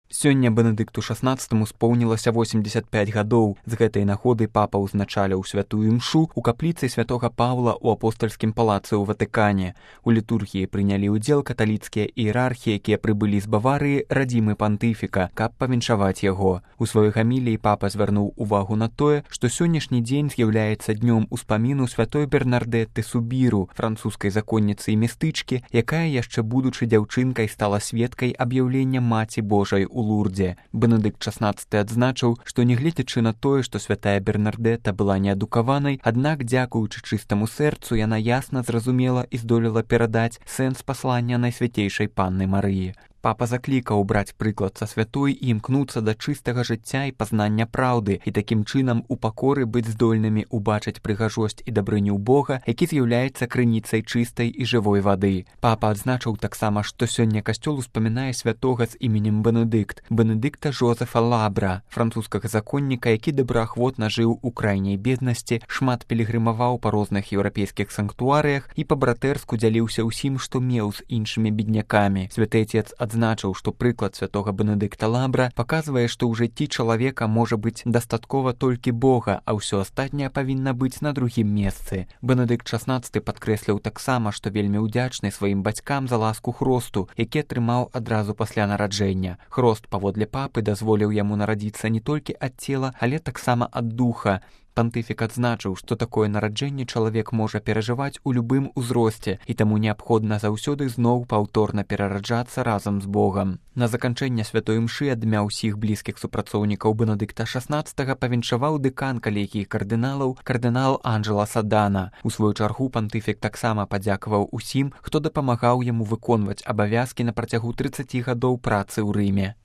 Сёння Бенедыкту XVI споўнілася 85 гадоў. З гэтай нагоды папа ўзначаліў святую імшу у капліцы святога Паўла ў апостальскім палацы ў Ватыкане. У літургіі прынялі ўдзел каталіцкія іерархі, якія прыбылі з Баварыі, радзімы пантыфіка, каб павіншаваць яго. У сваёй гаміліі папа звярнуў увагу на тое, што сённяшні дзень з'яўляецца днём успаміну святой Бернардэтты Субіру, французскай законніцы і містычкі, якая яшчэ будучы дзяўчынкай стала сведкай аб'яўлення Маці Божай у Лурдзе. Бенедыкт XVI адзначыў, што нягледзячы на тое, што святая Бернардэтта была неадукаванай, аднак, дзякуючы чыстаму сэрцу, яна ясна зразумела і здолела перадаць сэнс паслання Найсвяцейшай Панны Марыі. Папа заклікаў браць прыклад са святой і імкнуцца да чыстага жыцця і пазнання праўды, і такім чынам у пакоры быць здольнымі ўбачыць прыгажосць і дабрыню Бога, які з'яўляецца крыніцай чыстай і жывой вады. Папа адзначыў таксама, што сёння касцёл успамінае святога з іменем Бенедыкт, Бенедыкта Жозефа Лабра, французскага законніка, які добраахвотна жыў у крайняй беднасці, шмат пілігрымаваў па розных еўрапейскіх санктуарыях і па-братэрску дзяліўся ўсім, што меў з іншымі беднякамі. Святы Отец адзначыў, што прыклад святога Бенедыкта Лабра паказвае, што ў жыцці чалавека можа быць дастаткова толькі Бога, а ўсё астатняе павінна быць на другім месцы. Бенедыкт XVI падкрэсліў таксама, што вельмі ўдзячны сваім бацькам за ласку хросту, які атрымаў адразу пасля нараджэння. Хрост, паводле папы, дазволіў яму нарадзіцца не толькі ад цела, але таксама ад духа. Пантыфік адзначыў, што такое нараджэнне чалавек можа перажываць у любым узросце, і таму неабходна заўсёды зноў паўторна перараджацца разам з Богам. На заканчэнне святой імшы ад імя ўсіх блізкіх супрацоўнікаў Бенедыкта XVI павіншаваў дэкан калегіі кардыналаў, кардынал Анджела Садана. У сваю чаргу пантыфік таксама падзякаваў усім, хто дапамагаў яму выконваць абавязкі на працягу 30 гадоў працы ў Рыме.